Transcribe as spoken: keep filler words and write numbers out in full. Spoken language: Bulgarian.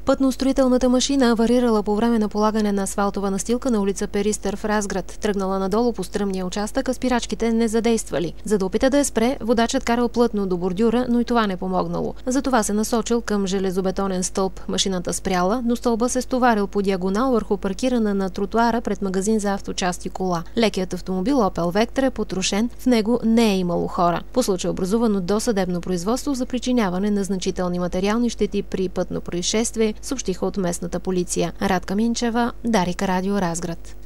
Пътно-строителната машина аварирала по време на полагане на асфалтова настилка на улица Перистър в Разград. Тръгнала надолу по стръмния участък, а спирачките не задействали. За да опита да я спре, водачът карал плътно до бордюра, но и това не помогнало. Затова се насочил към железобетонен стълб. Машината спряла, но стълба се стоварил по диагонал върху паркирана на тротуара пред магазин за авточасти кола. Лекият автомобил Opel Vectra е потрошен, в него не е имало хора. По случай образувано досъдебно производство за причиняване на значителни материални щети при пътно происшествие, съобщиха от местната полиция. Радка Минчева, Дарика радио Разград.